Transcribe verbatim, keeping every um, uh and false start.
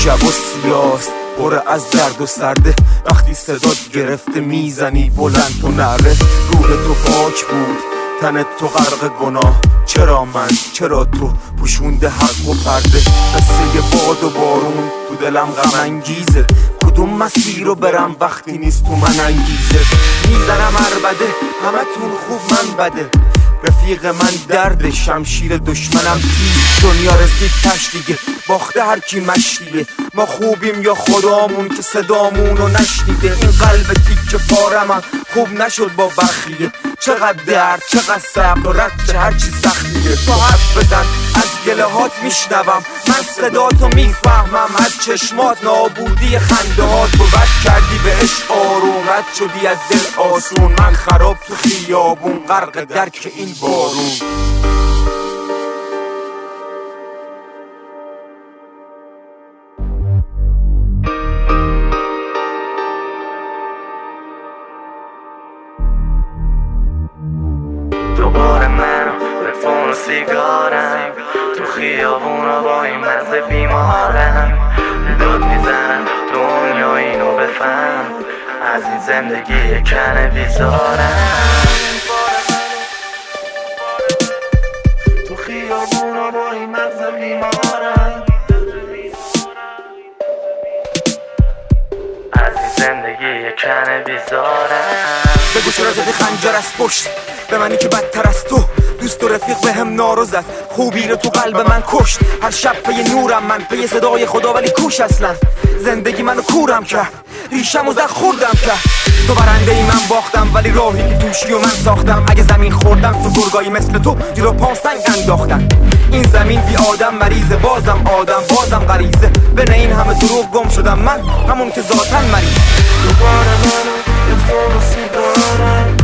شب و سیاست پر از درد و سرده، وقتی صدات گرفته میزنی بلند و نره. روح تو پاک بود، تنت تو غرق گناه، چرا من چرا تو پوشونده حق و پرده. قصه باد و بارون تو دلم غم انگیزه، کدوم مسیر رو برم وقتی نیست تو من انگیزه. میزنم عربده همتون خوب من بده، رفیق من درد شمشیر دشمنم تیز. دنیا رسید تش دیگه، باخته هر کی مشتیه، ما خوبیم یا خدامون که صدامونو نشنیده. این قلب تیکه پاره من خوب نشد با بخیه، چقدر درد چقدر صبر و رد چه هرچی سختیه. تو حرف بزن از گله هات میشنوم، من صدا تو میفهمم از چشمات. نابودی خنده هات رو بد کردی به عشق آروم، رد شدی از دل آسون. من خراب تو خیابون غرق درک این بارون. دوباره من تلفن و سیگارم، تو خیابونا با این مزه بیمارم. داد میزنم دنیا اینو بفهم، از این زندگی کنه بیزارم. تو خیابونا با این مزه بیمارم، از این زندگی کنه بیزارم. بگو چرا زدی خنجر از پشت به منی که بدتر از تو، دوست و رفیق به هم نارو زد، خوبی رو تو قلب من کشت. هر شب پی نورم من، پی صدای خدا ولی کوش اصلا. زندگی منو کورم کرد، ریشم و زد خوردم کرد. تو برنده ای من باختم، ولی راهی که توشی و من ساختم. اگه زمین خوردم تو گرگایی مثل تو جلو پام سنگ انداختن. این زمین بی آدم مریضه، بازم آدم بازم غریزه. بین این همه دروغ گم شدم من، همون که ذاتن مریض. دوباره منو تلفن و سیگارم،